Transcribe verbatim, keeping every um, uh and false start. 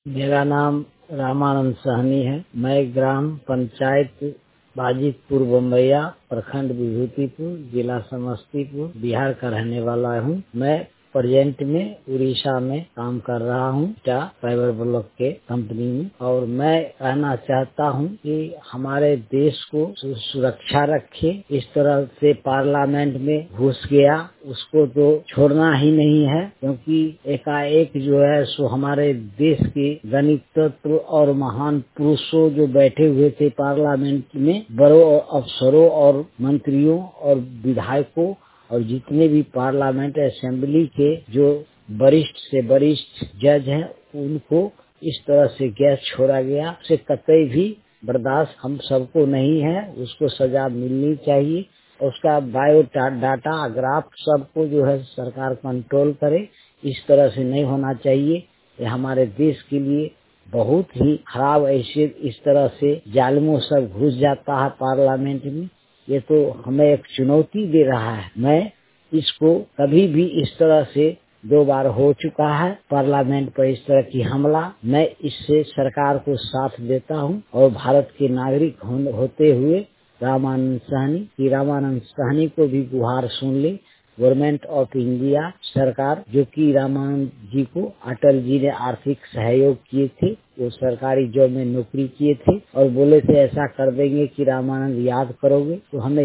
मेरा नाम रामानंद सहनी है। मैं ग्राम पंचायत बाजितपुर बम्बैया, प्रखंड विभूतिपुर, जिला समस्तीपुर, बिहार का रहने वाला हूँ। मैं प्रेजेंट में उड़ीसा में काम कर रहा हूँ, फाइबर ब्लॉक के कंपनी में। और मैं कहना चाहता हूँ कि हमारे देश को सुरक्षा रखे। इस तरह से पार्लियामेंट में घुस गया, उसको तो छोड़ना ही नहीं है, क्योंकि एकाएक जो है सो हमारे देश के गणतंत्र और महान पुरुषों जो बैठे हुए थे पार्लियामेंट में, बड़ों अफसरों और मंत्रियों और विधायकों और जितने भी पार्लियामेंट असेंबली के जो वरिष्ठ से वरिष्ठ जज हैं, उनको इस तरह से गैस छोड़ा गया। उसे कतई भी बर्दाश्त हम सबको नहीं है। उसको सजा मिलनी चाहिए। उसका बायोडाटा ग्राफ सबको जो है सरकार कंट्रोल करे। इस तरह से नहीं होना चाहिए। ये हमारे देश के लिए बहुत ही खराब, ऐसे इस तरह से जालिमों सब घुस जाता है पार्लियामेंट में। ये तो हमें एक चुनौती दे रहा है। मैं इसको कभी भी इस तरह से दो बार हो चुका है पार्लियामेंट पर इस तरह की हमला। मैं इससे सरकार को साथ देता हूं और भारत के नागरिक होते हुए रामानंद सहनी की रामानंद सहनी को भी गुहार सुन ले। गवर्नमेंट ऑफ इंडिया सरकार, जो कि रामानंद जी को अटल जी ने आर्थिक सहयोग किए थे, वो सरकारी जॉब में नौकरी किए थे और बोले थे ऐसा कर देंगे कि रामानंद याद करोगे, तो हमें